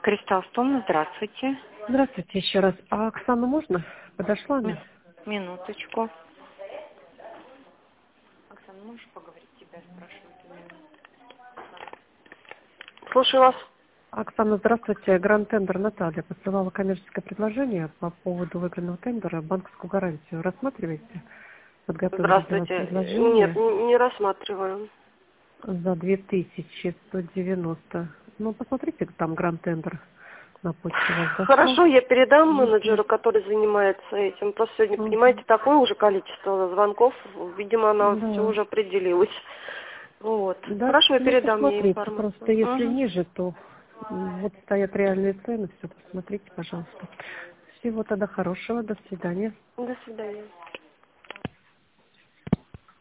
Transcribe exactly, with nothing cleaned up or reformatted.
Кристалл Стомна, здравствуйте. Здравствуйте еще раз. А Оксану можно? Подошла она? Ми- Минуточку. Оксана, можешь поговорить? Тебя спрашивают именно. Слушаю вас. Оксана, здравствуйте. Гранд Тендер Наталья посылала коммерческое предложение по поводу выигранного тендера банковскую гарантию. Рассматриваете? Подготовили для вас Здравствуйте. Нет, предложение не, не рассматриваю. за две тысячи сто девяносто. Ну, посмотрите, там Гранд Тендер на почту у вас дошло. Хорошо, я передам Если- менеджеру, который занимается этим. Просто сегодня, Мгм. понимаете, такое уже количество звонков. Видимо, она Да. все уже определилась. Вот. Да, Хорошо, я ну передам ей посмотрите, информацию. просто если Мгм. ниже, то м, вот стоят реальные цены, все посмотрите, пожалуйста. Всего тогда хорошего, до свидания. До свидания.